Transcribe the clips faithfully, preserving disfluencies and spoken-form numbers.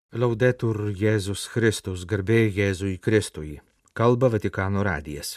Laudetur Jėzus Kristus, garbė Jėzui Kristui. Kalba Vatikano radijas.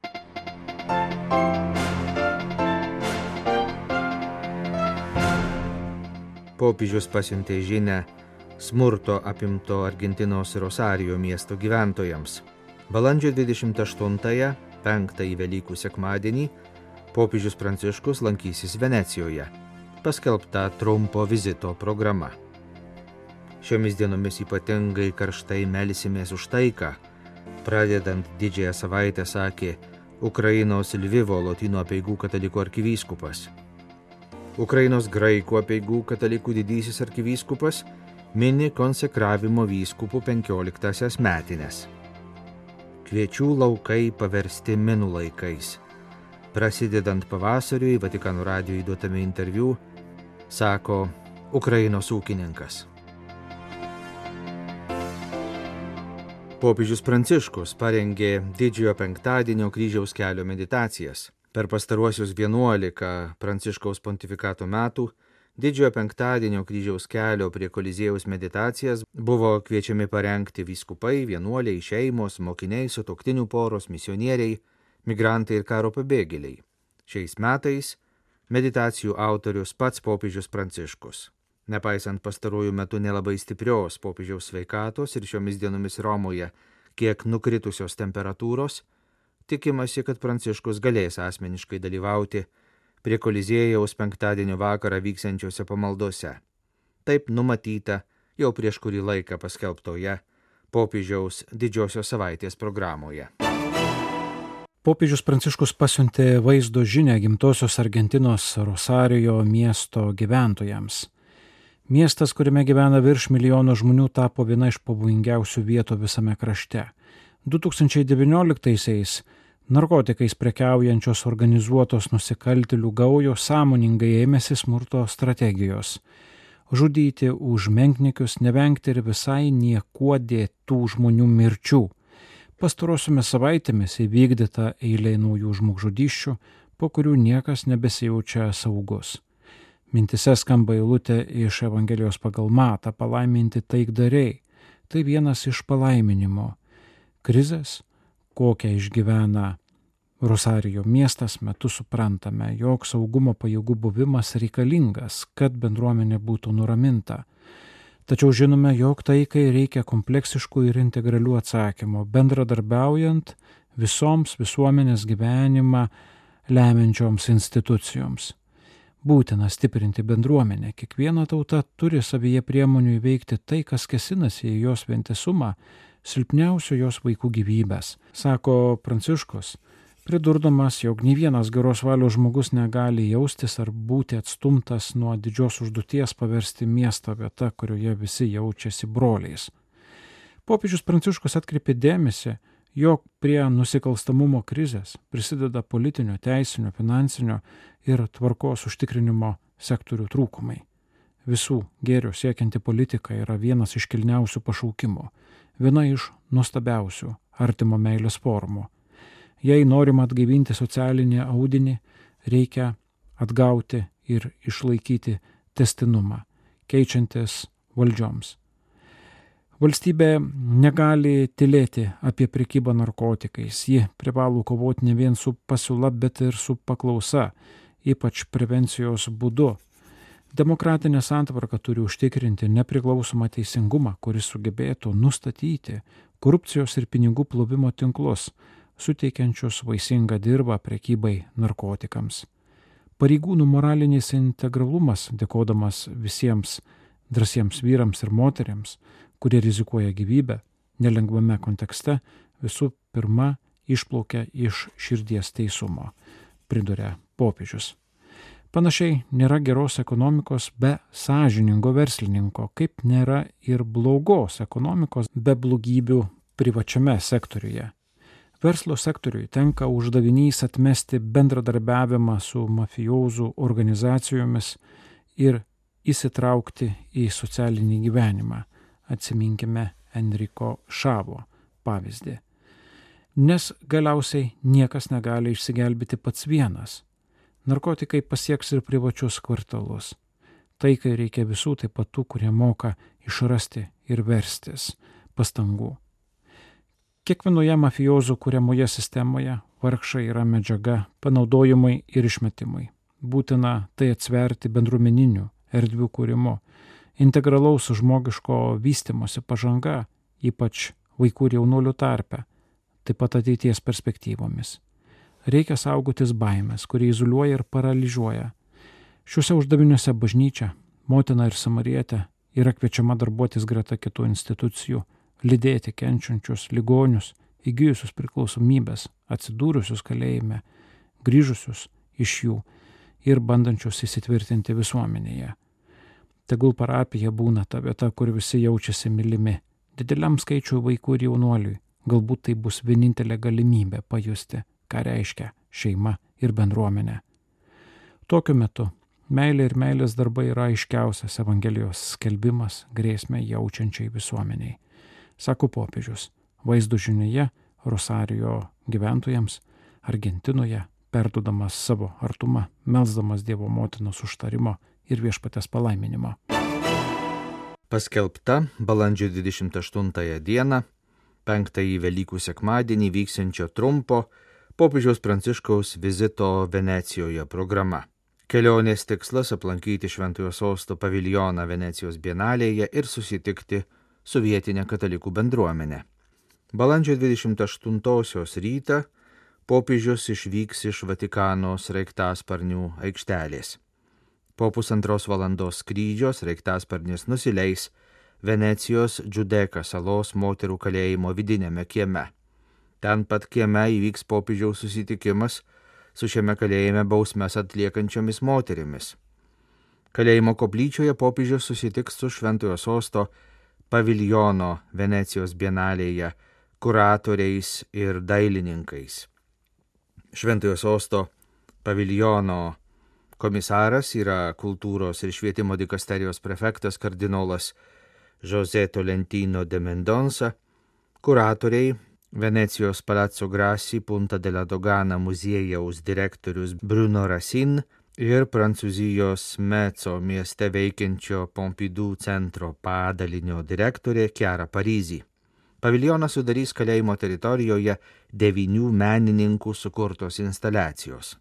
Popiežius pasiuntė žinią smurto apimto Argentinos Rosario miesto gyventojams. Balandžio dvidešimt aštuntąją, penktąjį Velykų sekmadienį, popiežius Pranciškus lankysis Venecijoje. Paskelbta trumpo vizito programa. Šiomis dienomis ypatingai karštai melsimės už taiką. Pradedant didžiąją savaitę, sakė Ukrainos Lvivo Lotynų apeigų katalikų arkivyskupas. Ukrainos graikų apeigų katalikų didysis arkivyskupas mini konsekravimo vyskupų penkioliktąsias metines. Kviečių laukai paversti minų laikais. Prasidedant pavasariui, Vatikano radijui duotame interviu, sako Ukrainos ūkininkas. Popiežius Pranciškus parengė didžiojo penktadienio kryžiaus kelio meditacijas. Per pastaruosius vienuolika Pranciškaus pontifikato metų didžiojo penktadienio kryžiaus kelio prie Koliziejaus meditacijas buvo kviečiami parengti vyskupai, vienuoliai, šeimos, mokiniai, sutuoktinių poros, misionieriai, migrantai ir karo pabėgėliai. Šiais metais meditacijų autorius pats popiežius Pranciškus. Nepaisant pastarųjų metų nelabai stiprios popiežiaus sveikatos ir šiomis dienomis Romoje kiek nukritusios temperatūros, tikimasi, kad Pranciškus galės asmeniškai dalyvauti prie Koliziejaus penktadienio vakarą vyksiančiose pamaldose. Taip numatyta jau prieš kurį laiką paskelbtoje popiežiaus didžiosios savaitės programoje. Popiežius Pranciškus pasiuntė vaizdo žinią gimtosios Argentinos Rosario miesto gyventojams. Miestas, kuriame gyvena virš milijono žmonių, tapo viena iš pavojingiausių vietų visame krašte. du tūkstančiai devynioliktaisiais narkotikais prekiaujančios organizuotos nusikaltėlių gaujos sąmoningai ėmėsi smurto strategijos. Žudyti už menkniekius, nevengti ir visai niekuo dėtų žmonių mirčių. Pastarosiomis savaitėmis įvykdyta eilė naujų žmogžudysčių, po kurių niekas nebesijaučia saugus. Mintise skamba eilutė iš Evangelijos pagal Matą: palaiminti taikdariai. Tai vienas iš palaiminimo. Krizės, kokią išgyvena Rosario miestas, metu suprantame, jog saugumo pajėgų buvimas reikalingas, kad bendruomenė būtų nuraminta. Tačiau žinome, jog taikai reikia kompleksiškų ir integralių atsakymų, bendradarbiaujant visoms visuomenės gyvenimą lemiančioms institucijoms. Būtina stiprinti bendruomenę. Kiekviena tauta turi savyje priemonių įveikti tai, kas kėsinasi į jos vientisumą, silpniausio jos vaikų gyvybės, sako Pranciškus, pridurdamas, jog nei vienas geros valios žmogus negali jaustis ar būti atstumtas nuo didžios užduoties paversti miestą vietą, kurioje visi jaučiasi broliais. Popiežius Pranciškus atkreipė dėmesį, jog prie nusikalstamumo krizės prisideda politinio, teisinio, finansinio ir tvarkos užtikrinimo sektorių trūkumai. Visų gėrio siekianti politika yra vienas iš kilniausių pašaukimų, viena iš nuostabiausių artimo meilės formų. Jei norima atgaivinti socialinį audinį, reikia atgauti ir išlaikyti tęstinumą, keičiantis valdžioms. Valstybė negali tylėti apie prekybą narkotikais. Ji privalo kovoti ne vien su pasiūla, bet ir su paklausa, ypač prevencijos būdu. Demokratinė santvarka turi užtikrinti nepriklausomą teisingumą, kuris sugebėtų nustatyti korupcijos ir pinigų plovimo tinklus, suteikiančius vaisingą dirbą prekybai narkotikams. Pareigūnų moralinis integralumas, dėkodamas visiems drąsiems vyrams ir moteriams, kurie rizikuoja gyvybę nelengvame kontekste, visų pirma išplaukia iš širdies teisumo, priduria popiežius. Panašiai nėra geros ekonomikos be sąžiningo verslininko, kaip nėra ir blogos ekonomikos be blogybių privačiame sektoriuje. Verslo sektoriui tenka uždavinys atmesti bendradarbiavimą su mafijozų organizacijomis ir įsitraukti į socialinį gyvenimą. Atsiminkime Enrico Šavo pavyzdį. Nes galiausiai niekas negali išsigelbėti pats vienas. Narkotikai pasieks ir privačius kvartalus. Taikai reikia visų, taip pat tų, kurie moka išrasti ir verstis pastangų. Kiekvienoje mafijozų kuriamoje sistemoje vargšai yra medžiaga panaudojimui ir išmetimui. Būtina tai atsverti bendruomeninių erdvių kūrimo, integralaus žmogiško vystimosi pažanga, ypač vaikų ir jaunuolių tarpe, taip pat ateities perspektyvomis. Reikia saugotis baimės, kurie izoliuoja ir paralyžiuoja. Šiuose uždaviniuose bažnyčia, motina ir samarietė yra kviečiama darbuotis greta kitų institucijų, lydėti kenčiančius ligonius, įgijusius priklausomybės, atsidūrusius kalėjime, grįžusius iš jų ir bandančius įsitvirtinti visuomenėje. Tegul parapija būna ta vieta, kur visi jaučiasi mylimi. Dideliam skaičiui vaikų ir jaunuoliui galbūt tai bus vienintelė galimybė pajusti, ką reiškia šeima ir bendruomenė. Tokiu metu meilė ir meilės darbai yra aiškiausias Evangelijos skelbimas grėsmę jaučiančiai visuomeniai, sako popiežius, vaizdo žinioje Rosarijo gyventojams Argentinoje, perduodamas savo artumą, melsdamas Dievo motinos užtarimo ir viešpatės palaiminimo. Paskelbta balandžio dvidešimt aštuntąją dieną, penktąjį Velykų sekmadienį vyksiančio trumpo popiežiaus Pranciškaus vizito Venecijoje programa. Kelionės tikslas aplankyti Šventojo Sosto paviljoną Venecijos bienalėje ir susitikti su vietinė katalikų bendruomenė. Balandžio dvidešimt aštuntosios rytą popiežius išvyks iš Vatikano sraigtasparnių aikštelės. Po pusantros valandos skrydžio sraigtasparnis nusileis Venecijos Džiudeka salos moterų kalėjimo vidinėme kieme. Ten pat kieme įvyks popiežiaus susitikimas su šiame kalėjime bausmes atliekančiomis moterimis. Kalėjimo koplyčioje popiežius susitiks su Šventojo Sosto paviljono Venecijos bienalėje kuratoriais ir dailininkais. Šventojo Sosto paviljono komisaras yra kultūros ir švietimo dikasterijos prefektas kardinolas José Tolentino de Mendonça, kuratoriai Venecijos Palazzo Grassi Punta della Dogana muziejaus direktorius Bruno Racine ir Prancūzijos Meco mieste veikiančio Pompidou centro padalinio direktorė Chiara Parisi. Paviljoną sudarys kalėjimo teritorijoje devynių menininkų sukurtos instaliacijos.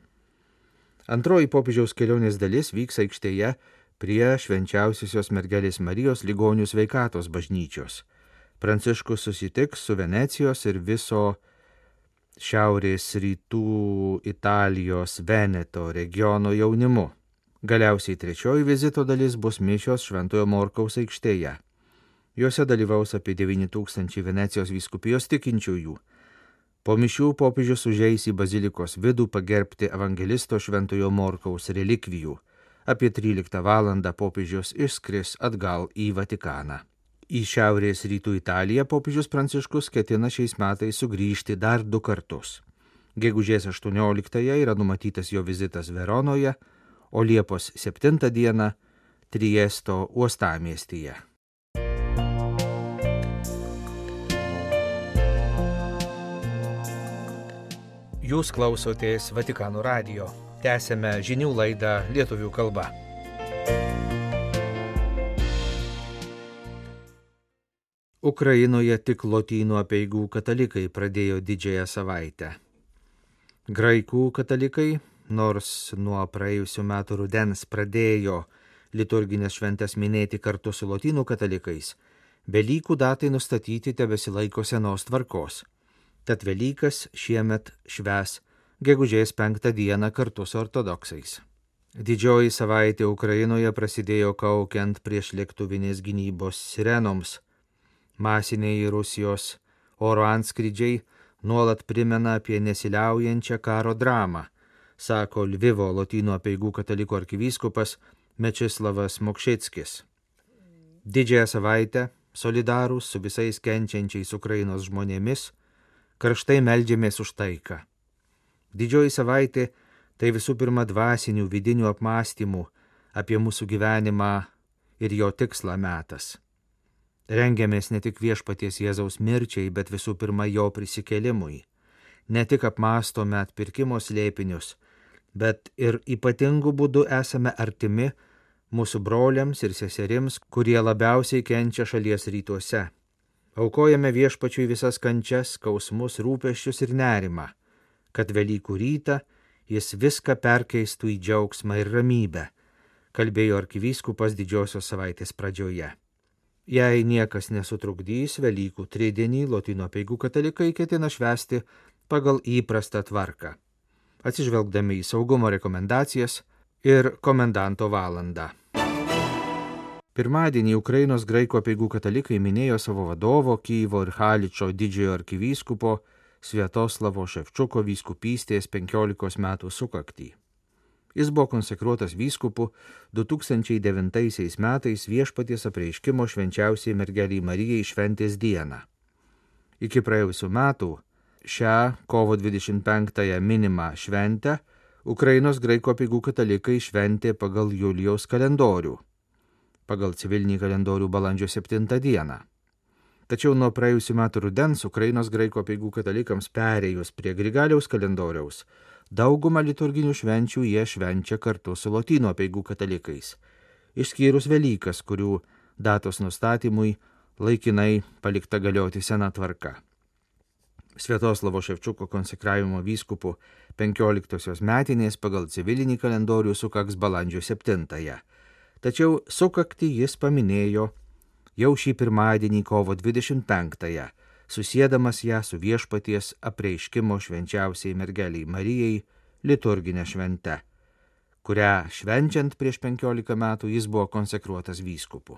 Antroji popiežiaus kelionės dalis vyks aikštėje prie Švenčiausiosios mergelės Marijos ligonių sveikatos bažnyčios. Pranciškus susitiks su Venecijos ir viso šiaurės rytų Italijos Veneto regiono jaunimu. Galiausiai trečioji vizito dalis bus mišios Šventojo Morkaus aikštėje. Juose dalyvaus apie devyni tūkstančiai Venecijos vyskupijos tikinčiųjų. Po mišių popiežius užeis į bazilikos vidų pagerbti evangelisto Šventojo Morkaus relikvijų. Apie tryliktą valandą popiežius išskris atgal į Vatikaną. Į šiaurės rytų Italiją popiežius Pranciškus ketina šiais metais sugrįžti dar du kartus. Gegužės aštuonioliktąją yra numatytas jo vizitas Veronoje, o Liepos septintą dieną Triesto uostamiestyje. Jūs klausotės Vatikano radijo. Tęsėme žinių laidą lietuvių kalba. Ukrainoje tik lotynų apeigų katalikai pradėjo didžiąją savaitę. Graikų katalikai, nors nuo praėjusių metų rudens pradėjo liturginės šventės minėti kartu su lotynų katalikais, Velykų datai nustatyti tebesilaiko senos tvarkos. Tad Velykas šiemet švęs gegužės penktą dieną kartu su ortodoksais. Didžioji savaitė Ukrainoje prasidėjo kaukiant prieš lėktuvinės gynybos sirenoms. Masiniai Rusijos oro antskrydžiai nuolat primena apie nesiliaujančią karo dramą, sako Lvivo lotynų apeigų katalikų arkivyskupas Mečislavas Mokšickis. Didžiąją savaitę, solidarūs su visais kenčiančiais Ukrainos žmonėmis, karštai meldžiamės už taiką. Didžioji savaitė tai visų pirma dvasinių vidinių apmąstymų apie mūsų gyvenimą ir jo tikslą metas. Rengiamės ne tik viešpaties Jėzaus mirčiai, bet visų pirma jo prisikėlimui. Ne tik apmąstome atpirkimo slėpinius, bet ir ypatingu būdu esame artimi mūsų broliams ir seserims, kurie labiausiai kenčia šalies rytuose. Aukojame Viešpačiui visas kančias, skausmus, rūpesčius ir nerimą, kad Velykų rytą jis viską perkeistų į džiaugsmą ir ramybę, kalbėjo arkivyskupas didžiosios savaitės pradžioje. Jei niekas nesutrukdys, Velykų tridienį Lotynų apeigų katalikai ketina švęsti pagal įprastą tvarką, atsižvelgdami į saugumo rekomendacijas ir komendanto valandą. Pirmadienį Ukrainos graikų apeigų katalikai minėjo savo vadovo Kyjivo ir Haličo didžiojo arkivyskupo Sviatoslavo Ševčiuko vyskupystės penkiolikos metų sukaktį. Jis buvo konsekruotas vyskupu du tūkstančiai devintaisiais metais Viešpaties apreiškimo švenčiausiai mergeliai Marijai šventės dieną. Iki praėjusių metų šią kovo dvidešimt penktąją minimą šventę Ukrainos graikų apeigų katalikai šventė pagal Julijaus kalendorių, pagal civilinį kalendorių balandžio septintą dieną. Tačiau nuo praėjusių metų rudens Ukrainos graikų apeigų katalikams perėjus prie Grigaliaus kalendoriaus, daugumą liturginių švenčių jie švenčia kartu su Lotynų apeigų katalikais, išskyrus Velykas, kurių datos nustatymui laikinai palikta galioti sena tvarka. Sviatoslavo Ševčiuko konsekravimo vyskupu penkioliktosios metinės pagal civilinį kalendorių sukaks balandžio septintąją. Tačiau sukaktį jis paminėjo jau šį pirmadienį kovo dvidešimt penktąją, susiedamas ją su Viešpaties apreiškimo švenčiausiai mergeliai Marijai liturginę šventę, kurią švenčiant prieš penkiolika metų jis buvo konsekruotas vyskupu.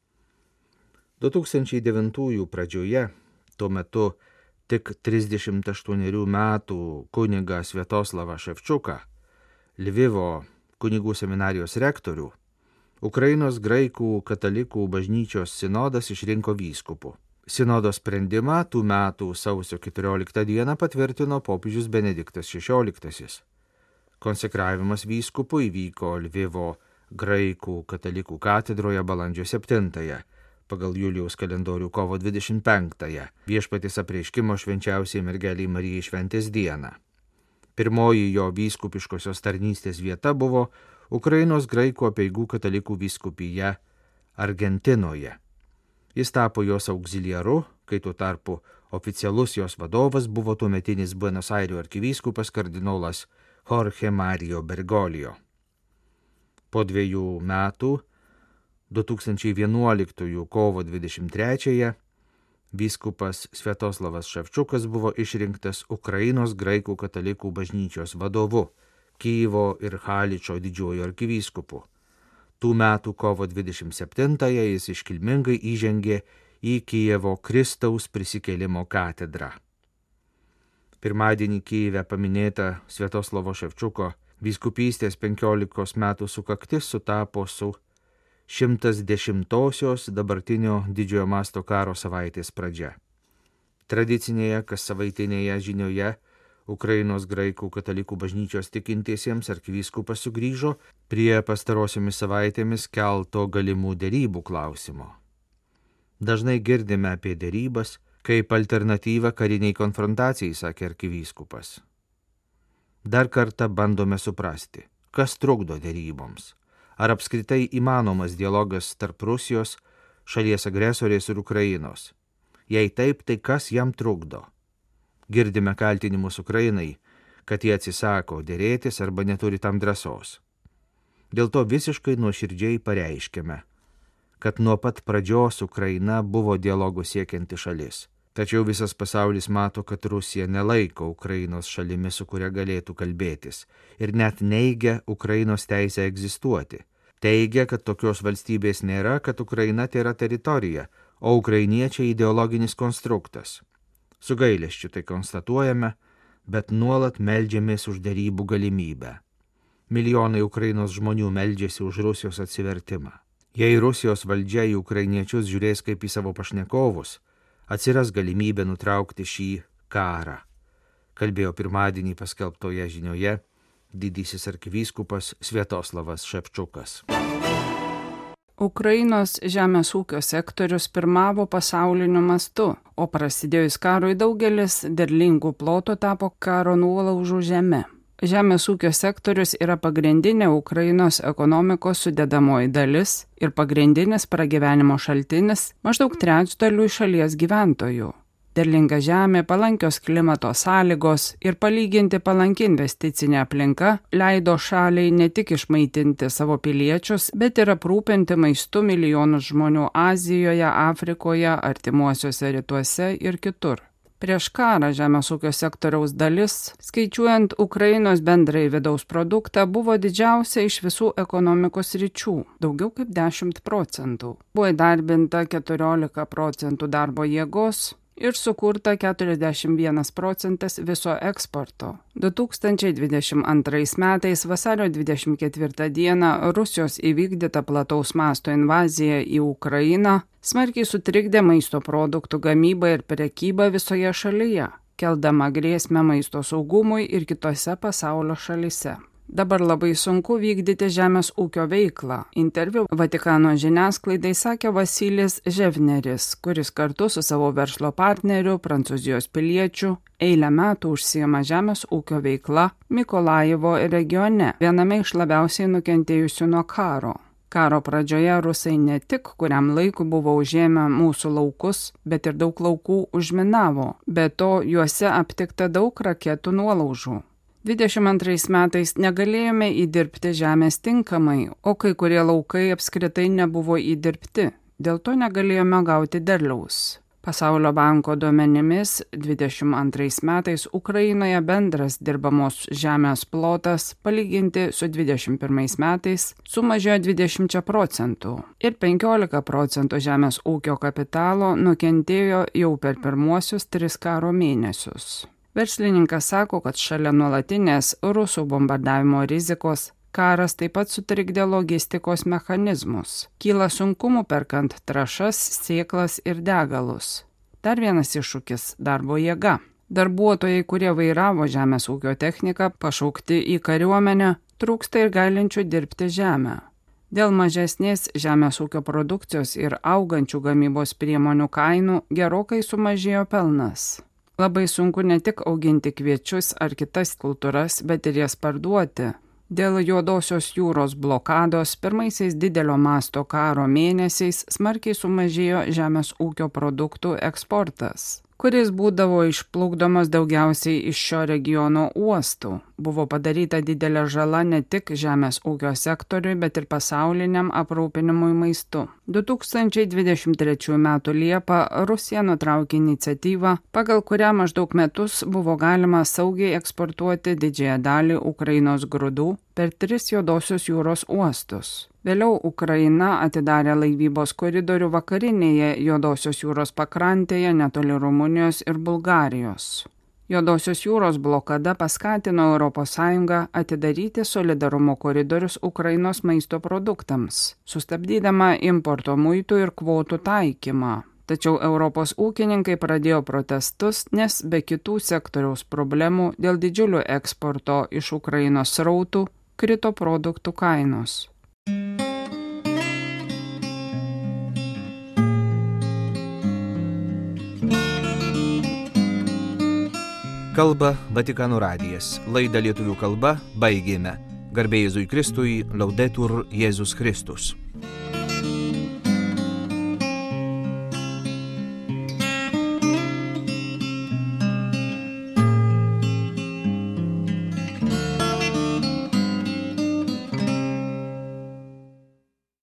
du tūkstančiai devintųjų pradžioje, tuo metu tik trisdešimt aštuonerių metų kunigą Sviatoslavą Ševčiuką, Lvivo kunigų seminarijos rektorių, Ukrainos graikų katalikų bažnyčios sinodas išrinko vyskupu. Sinodo sprendimą tų metų sausio keturioliktą dieną patvirtino popiežius Benediktas šešioliktasis. Konsekravimas vyskupu įvyko Lvivo graikų katalikų katedroje balandžio septintąją, pagal Julijaus kalendorių kovo dvidešimt penktąją, Viešpaties apreiškimo švenčiausiai mergeliai Marijai šventės dieną. Pirmoji jo vyskupiškosios tarnystės vieta buvo Ukrainos graikų apeigų katalikų vyskupija Argentinoje. Jis tapo jos auxiliaru, kai tuo tarpu oficialus jos vadovas buvo tuometinis Buenos Airių arkivyskupas kardinolas Jorge Mario Bergoglio. Po dviejų metų, du tūkstančiai vienuoliktųjų kovo dvidešimt trečiąją, vyskupas Sviatoslavas Ševčiukas buvo išrinktas Ukrainos graikų katalikų bažnyčios vadovu, Kyjivo ir Haličo didžiuoju arkivyskupu. Tų metų kovo dvidešimt septintąją jis iškilmingai įžengė į Kijevo Kristaus prisikėlimo katedrą. Pirmadienį Kijeve paminėta Sviatoslavo Ševčiuko vyskupystės penkiolikos metų sukaktis sutapo su šimtas dešimtosios dabartinio didžiojo masto karo savaitės pradžia. Tradicinėje kas savaitinėje žinioje Ukrainos graikų katalikų bažnyčios tikintiesiems arkivyskupas sugrįžo prie pastarosiomis savaitėmis kelto galimų derybų klausimo. Dažnai girdime apie derybas kaip alternatyvą kariniai konfrontacijai, sakė arkivyskupas. Dar kartą bandome suprasti, kas trukdo deryboms. Ar apskritai įmanomas dialogas tarp Rusijos, šalies agresorės ir Ukrainos? Jei taip, tai kas jam trukdo? Girdime kaltinimus Ukrainai, kad jie atsisako dėrėtis arba neturi tam drąsos. Dėl to visiškai nuoširdžiai pareiškėme, kad nuo pat pradžios Ukraina buvo dialogų siekianti šalis. Tačiau visas pasaulis mato, kad Rusija nelaiko Ukrainos šalimi, su kuria galėtų kalbėtis, ir net neigia Ukrainos teisę egzistuoti. Teigia, kad tokios valstybės nėra, kad Ukraina tai yra teritorija, o ukrainiečiai ideologinis konstruktas. Su gailesčiu tai konstatuojame, bet nuolat meldžiamės už derybų galimybę. Milijonai Ukrainos žmonių meldžiasi už Rusijos atsivertimą. Jei Rusijos valdžia į ukrainiečius žiūrės kaip į savo pašnekovus, atsiras galimybė nutraukti šį karą, kalbėjo pirmadienį paskelbtoje žinioje didysis arkivyskupas Sviatoslavas Ševčiukas. Ukrainos žemės ūkio sektorius pirmavo pasauliniu mastu, o prasidėjus karui daugelis derlingų plotų tapo karo nuolaužų žeme. Žemės ūkio sektorius yra pagrindinė Ukrainos ekonomikos sudedamoji dalis ir pagrindinis pragyvenimo šaltinis maždaug trečdaliui šalies gyventojų. Derlinga žemė, palankios klimato sąlygos ir palyginti palanki investicinė aplinka leido šaliai ne tik išmaitinti savo piliečius, bet ir aprūpinti maistu milijonus žmonių Azijoje, Afrikoje, artimuosiuose rytuose ir kitur. Prieš karą žemės ūkio sektoriaus dalis, skaičiuojant Ukrainos bendrai vidaus produktą, buvo didžiausia iš visų ekonomikos ryčių, daugiau kaip dešimt procentų. Buvo įdarbinta keturiolika procentų darbo jėgos ir sukurta keturiasdešimt vienas procentas viso eksporto. du tūkstančiai dvidešimt antrais metais vasario dvidešimt ketvirtą dieną Rusijos įvykdyta plataus masto invazija į Ukrainą smarkiai sutrikdė maisto produktų gamybą ir prekybą visoje šalyje, keldama grėsmę maisto saugumui ir kitose pasaulio šalyse. Dabar labai sunku vykdyti žemės ūkio veiklą. Interviu Vatikano žiniasklaidai sakė Vasilis Ževneris, kuris kartu su savo verslo partneriu, prancūzijos piliečiu, eilę metų užsiima žemės ūkio veikla Mikolajivo regione, viename iš labiausiai nukentėjusių nuo karo. Karo pradžioje rusai ne tik kuriam laiku buvo užėmę mūsų laukus, bet ir daug laukų užminavo, be to juose aptikta daug raketų nuolaužų. dvidešimt antrais metais negalėjome įdirbti žemės tinkamai, o kai kurie laukai apskritai nebuvo įdirbti, dėl to negalėjome gauti derliaus. Pasaulio banko duomenimis dvidešimt antrais metais Ukrainoje bendras dirbamos žemės plotas palyginti su dvidešimt pirmais metais sumažėjo dvidešimt procentų ir penkiolika procentų žemės ūkio kapitalo nukentėjo jau per pirmuosius tris karo mėnesius. Verslininkas sako, kad šalia nuolatinės rusų bombardavimo rizikos, karas taip pat sutrikdė logistikos mechanizmus. Kyla sunkumų perkant trąšas, sėklas ir degalus. Dar vienas iššūkis – darbo jėga. Darbuotojai, kurie vairavo žemės ūkio techniką, pašaukti į kariuomenę, trūksta ir galinčių dirbti žemę. Dėl mažesnės žemės ūkio produkcijos ir augančių gamybos priemonių kainų gerokai sumažėjo pelnas. Labai sunku ne tik auginti kviečius ar kitas kultūras, bet ir jas parduoti. Dėl Juodosios jūros blokados pirmaisiais didelio masto karo mėnesiais smarkiai sumažėjo žemės ūkio produktų eksportas, kuris būdavo išplukdomas daugiausiai iš šio regiono uostų. Buvo padaryta didelė žala ne tik žemės ūkio sektoriui, bet ir pasauliniam aprūpinimui maistu. du tūkstančiai dvidešimt trečiųjų metų Liepą Rusija nutraukė iniciatyvą, pagal kurią maždaug metus buvo galima saugiai eksportuoti didžiąją dalį Ukrainos grūdų per tris Juodosios jūros uostus. Vėliau Ukraina atidarė laivybos koridorių vakarinėje Juodosios jūros pakrantėje netoli Rumunijos ir Bulgarijos. Juodosios jūros blokada paskatino Europos Sąjungą atidaryti solidarumo koridorius Ukrainos maisto produktams, sustabdydama importo muitų ir kvotų taikymą. Tačiau Europos ūkininkai pradėjo protestus, nes be kitų sektoriaus problemų dėl didžiulių eksporto iš Ukrainos srautų krito produktų kainos. Kalba Vatikano radijas. Laidą lietuvių kalba baigėme. Garbė Jėzui Kristui, Laudetur Jėzus Kristus.